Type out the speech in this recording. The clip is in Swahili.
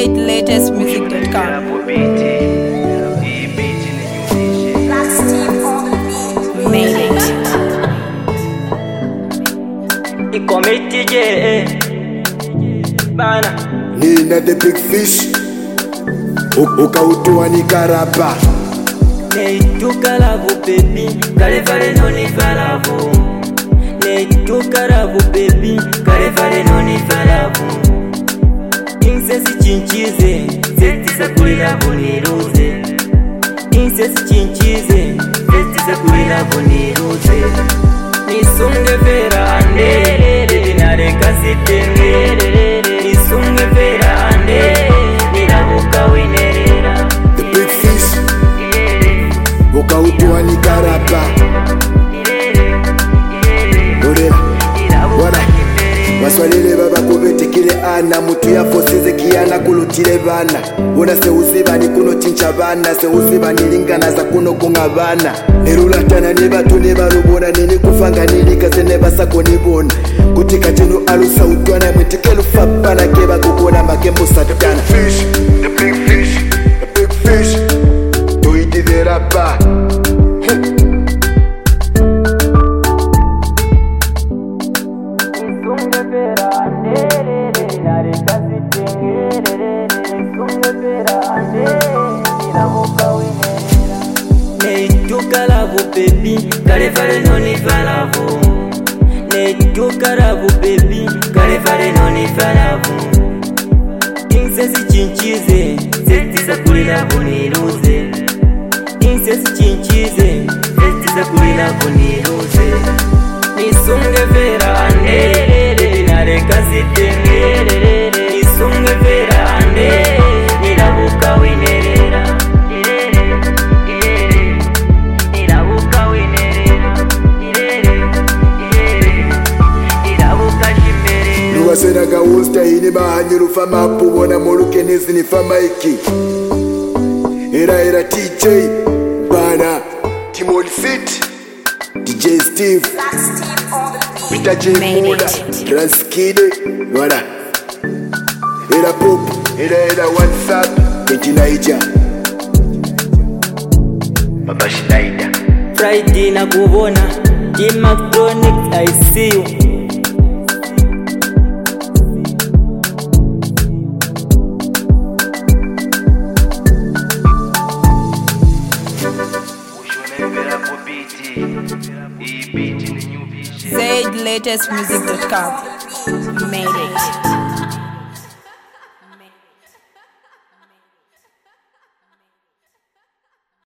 ZLatestmusic.com. Made it. Bana Nina the big fish ukautua ni karapa neituka lavu baby kale vale noni valavu neituka lavu baby kale vale noni valavu insesi chinchize zetiza kulilavu niruze insesi chinchize zetiza kulilavu niruze nisunge vera ande binareka sitengere nisunge vera ande nirabuka winerera the big fish ukautua ni karapa Wada Baswalile baba kubetekile ana mutu yafosize kiyana kulutile bana Una seusibani kuno chincha bana Seusibani lingana za kuno kunga bana Nerulatana nebatu nebarubona Nini kufanga nini kase nebasako nibona Kutika chenu alusa utwana Mwitikelu fapana keba kukona makembo satana The big fish The big fish Tuiti the rapper neituka lavu baby kale vale noni valavu neituka lavu baby kale vale noni valavu insesi chinchize zetiza kulilavu niruze insesi chinchize zetiza kulilavu niruze nisunge vera ande binareka sitengere nisunge vera ande nirabuka winerera Nuwasenaga usta hini mahanyiru fama puwona moluke nisi ni fama iki Era TJ Bana Timon Fit DJ Steve Peter J. Mula Transkid Wada Era Pop Era WhatsApp Kenti Naija Baba Schneider Friday na kubona Jim Mactronics I see you ZLatestmusic.com. Made it.